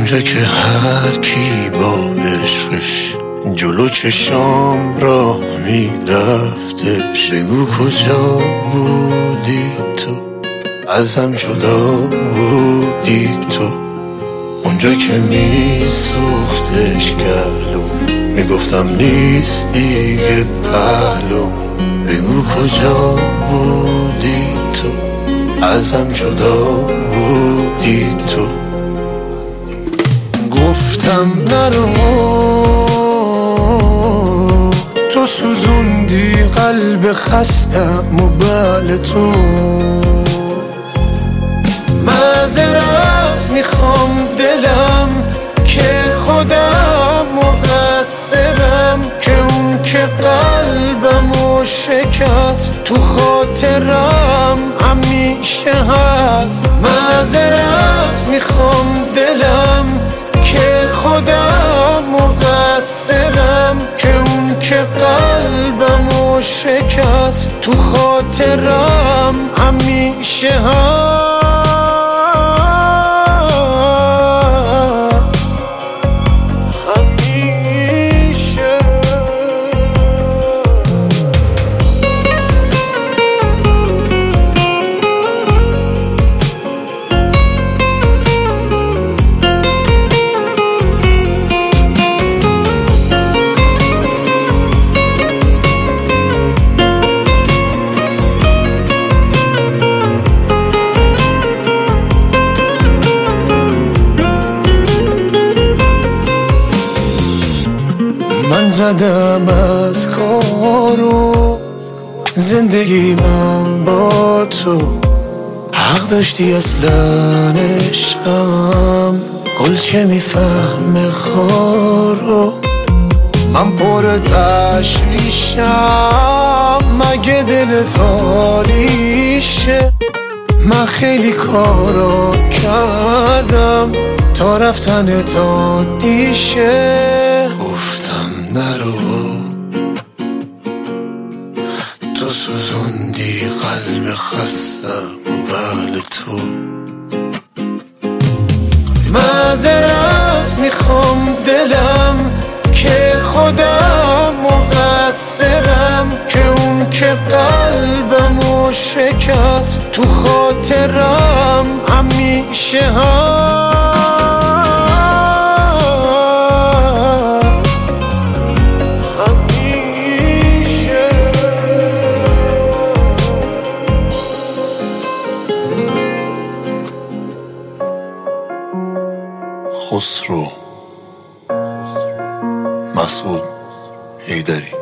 اونجا که هر کی با عشقش جلو چشام راه میرفتش، بگو کجا بودی تو، ازم جدا بودی تو. اونجا که میسوختش گلوم، میگفتم نیست دیگه پهلوم، بگو کجا بودی تو، ازم جدا بودی تو. گفتم نرو، تو سوزوندی قلب خستم و بله تو. معذرت میخوام دلم که خودم مقصرم، که اون که قلبمو شکست تو خاطرم همیشه هست. معذرت میخوام دلم که خودم مقصرم، که اون که قلبمو شکست تو خاطرم همیشه هست. من زدم از کارو زندگی من با تو، حق داشتی اصلا عشقم، گل چه میفهمه خارو. من پر تشویشم مگه دلت حالیشه، من خیلی کارا کردم تا رفتن تا دیشه. گفتم نرو، تو سوزوندی قلب خستم و بله تو. معذرت میخوام دلم که خودم مقصرم، که اون که قلبمو شکست تو خاطرم همیشه هست. خسرو مسعود حیدری.